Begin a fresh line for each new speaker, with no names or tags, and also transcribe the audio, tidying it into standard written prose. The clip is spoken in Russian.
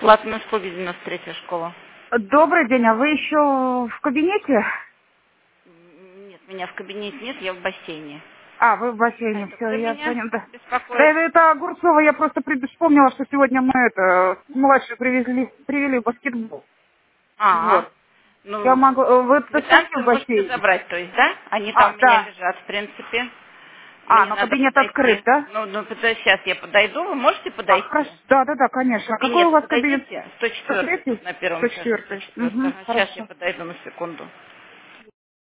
Латминского, 93-я школа.
Добрый день, а вы еще в кабинете?
Нет, меня в кабинете нет, я в бассейне.
А, вы в
А
бассейне,
это
все,
кто
я
меня
понял, да. Да,
беспокоит?
это Огурцова, я просто вспомнила, что сегодня мы младшую привели в баскетбол.
А,
Вот. Я
ну,
могу, вы состоите
квитанции
в
можете
бассейне?
забрать, то есть, да? Они там
А,
у меня
да.
лежат, в принципе.
А,
Мне
но
надо
кабинет открыт,
подойти.
да?
Ну, сейчас я подойду, вы можете
А, хорошо,
подойти?
да,
В
конечно. А какой у
кабинет
вас кабинет?
подойдите, 104
103-й?
тут на первом этаже,
104-й.
104.
Угу,
Ага, сейчас я
хорошо.
подойду на секунду.